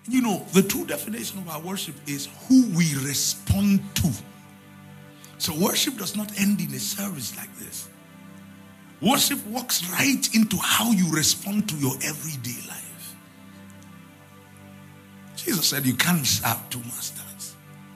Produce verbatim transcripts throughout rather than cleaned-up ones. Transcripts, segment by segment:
You know, the true definition of our worship is who we respond to. So worship does not end in a service like this. Worship walks right into how you respond to your everyday life. Jesus said you can't serve two masters.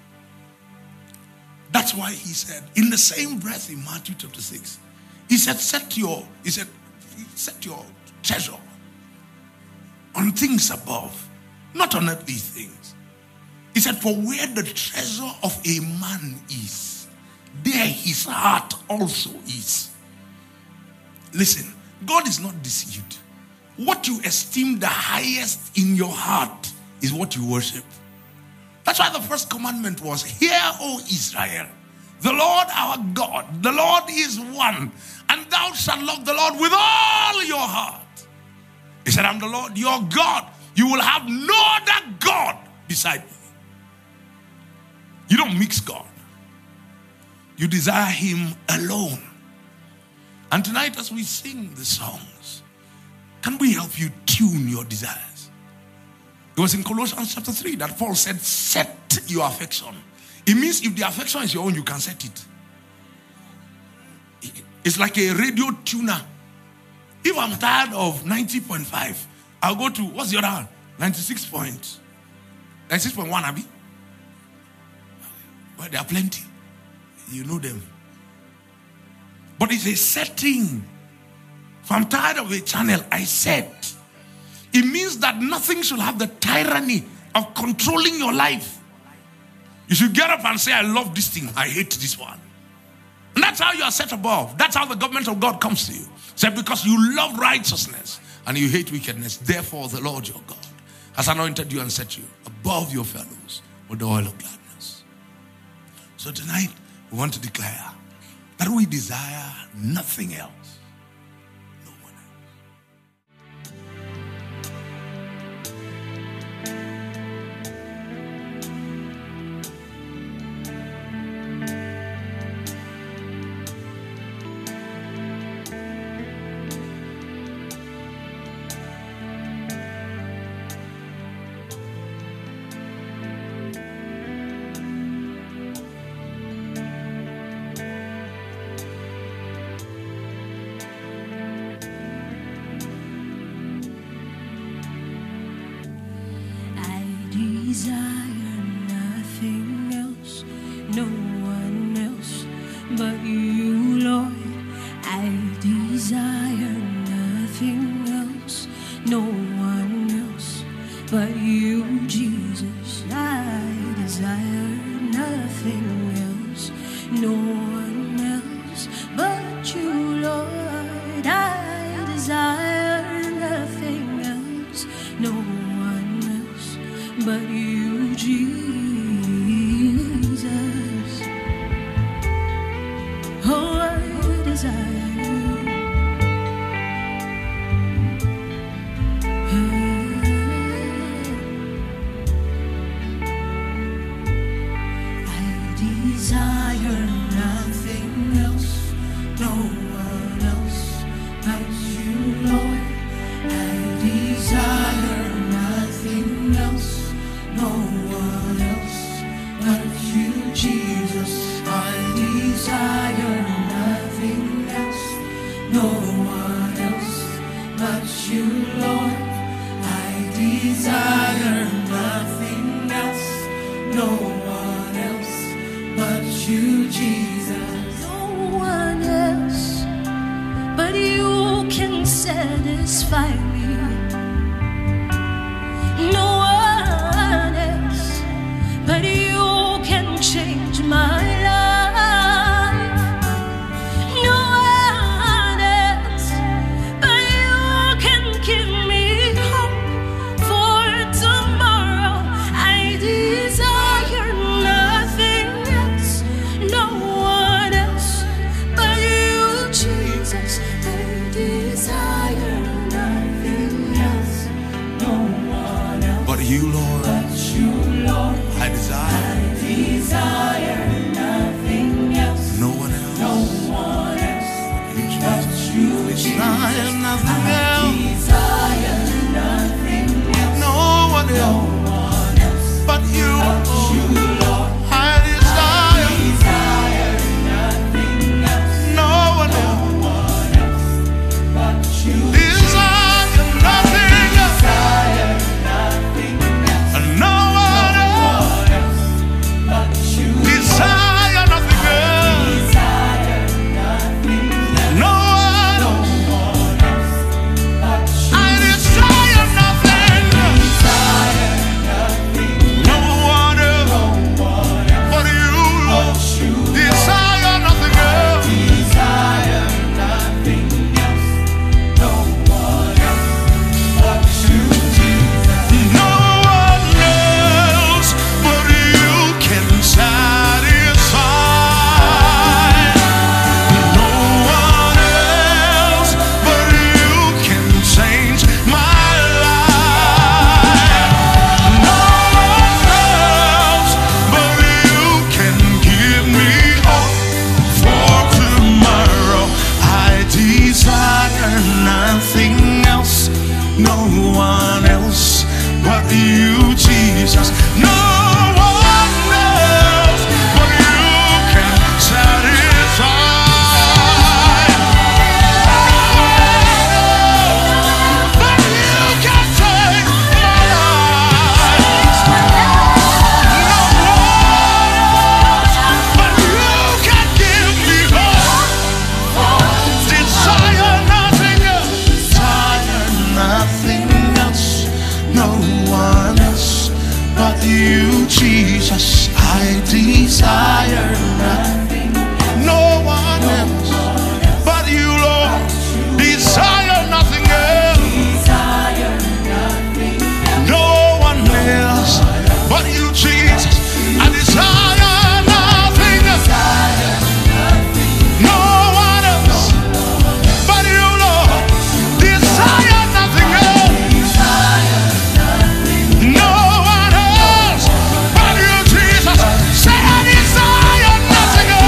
That's why he said, in the same breath in Matthew chapter six, he said, set your, he said, set your treasure on things above, not on earthly things. He said, for where the treasure of a man is, there his heart also is. Listen, God is not deceived. What you esteem the highest in your heart is what you worship. That's why the first commandment was, hear, O Israel, the Lord our God, the Lord is one, and thou shalt love the Lord with all your heart. He said, I'm the Lord your God. You will have no other God beside me. You don't mix God. You desire him alone. And tonight as we sing the songs, can we help you tune your desires? It was in Colossians chapter three that Paul said, set your affection. It means if the affection is your own, you can set it. It's like a radio tuner. If I'm tired of ninety point five, I'll go to, what's the other one? ninety-six point one, Abby? Well, there are plenty. You know them. But it's a setting. If I'm tired of a channel, I set. It means that nothing should have the tyranny of controlling your life. You should get up and say, I love this thing, I hate this one. And that's how you are set above. That's how the government of God comes to you. Say, because you love righteousness and you hate wickedness, therefore the Lord your God has anointed you and set you above your fellows with the oil of gladness. So tonight, we want to declare that we desire nothing else. No one else. Desire nothing else, no one else but you, Lord. I desire nothing else, no one else but you, Jesus. I desire nothing else, no one else but you, Lord. I desire nothing else, no one else but you, Jesus. Oh, I desire you. I desire nothing else, no one else but you, Lord. I desire nothing else, no one else but you, Jesus. I desire nothing else, no one else but you, Lord. I desire nothing else, no one else but you, Jesus. No one else but you can satisfy me. No one else but you can change my life. No one else but you can give me hope for tomorrow. I desire nothing else, no one else but you, Jesus. I desire nothing else, no one else But you, Lord, but you, Lord. I desire I desire nothing else, no one else. no one else but you, Jesus. Desire nothing I else. desire nothing else, No one no else. you, Jesus. No one else but you can satisfy. But you can save my life. No one else but you can give me hope. Desire nothing else. Desire nothing else. No one else but you, Jesus. I desire nothing. No one else but you, Lord. Desire nothing else. No one else but you, Jesus. I desire nothing else. No one else but you, Lord. Desire nothing else. No one else but you, Jesus. Say I desire nothing else.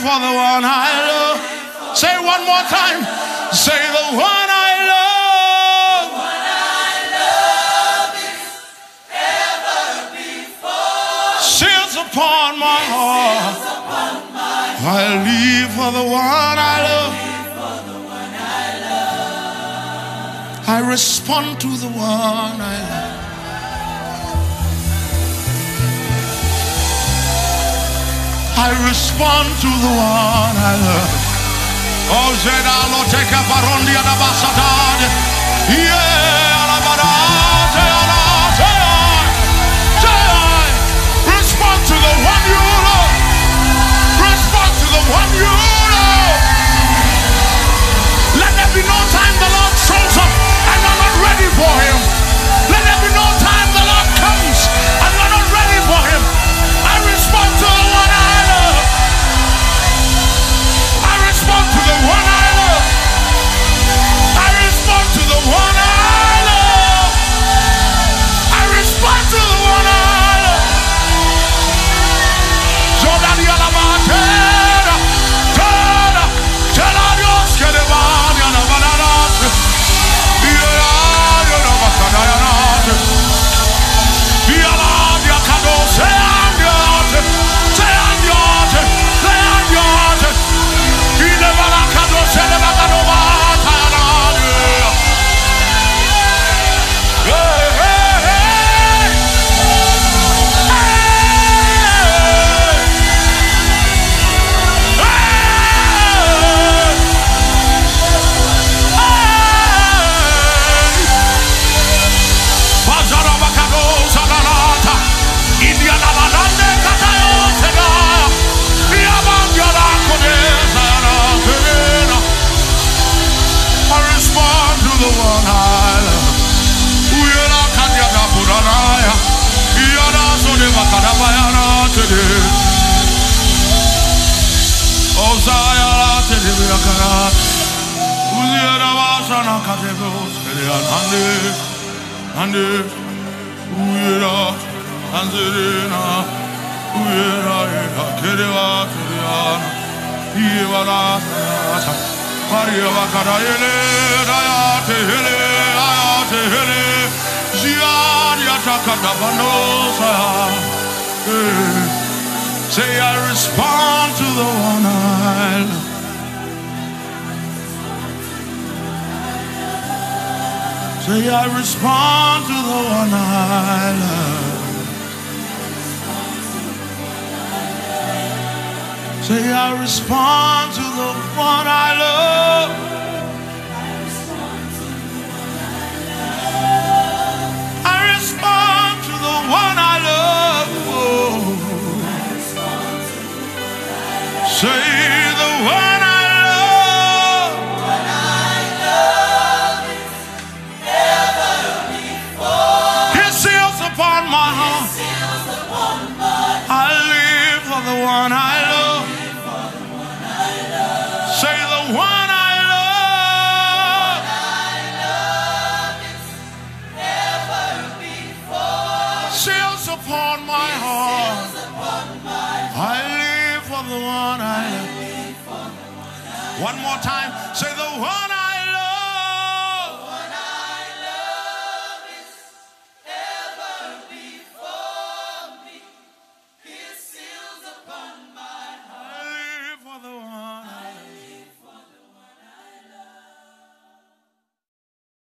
for the one I love. Say it one more time. Say the one I love. The one I love is ever before. Seals upon my heart. Seals upon my heart. I live for the one I love. I respond to the one I love. I respond to the one I love. Oh, Zeda Loteka Barondi and Abasatad. Yeah, Alabada, respond to the one you love. Respond to the one you love. Let there be no time the Lord shows up and you're not ready for him. Let there be no time the Lord comes and you're not ready for him. I respond to the one I love. I respond to the one I love. I respond to the one I love. I respond to the one I love. Jordan Yalabatera, Tera, Tera Dios que le va a banana. Say I respond to the one I love. Say I respond to the one I love. Say I respond to the one I love. I respond to the one I love. Oh. Say the one I love. What I love is ever before. His seals upon my heart. His seals upon my heart. I live for the one I love. Say the one I love. What I love is ever before. Seals upon my heart. Seals upon my heart. I live for the one I love. One more time. Say the one